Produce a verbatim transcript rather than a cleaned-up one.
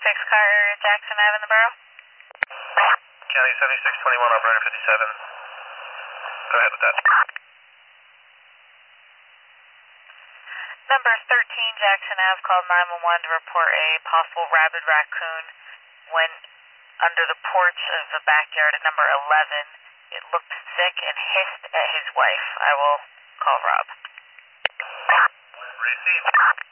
seventy-six car area, Jackson Ave in the borough. County seventy-six twenty-one, operator fifty-seven. Go ahead with that. Number thirteen Jackson Ave called nine one one to report a possible rabid raccoon. When under the porch of the backyard at number eleven, it looked sick and hissed at his wife. I will call Rob. Received.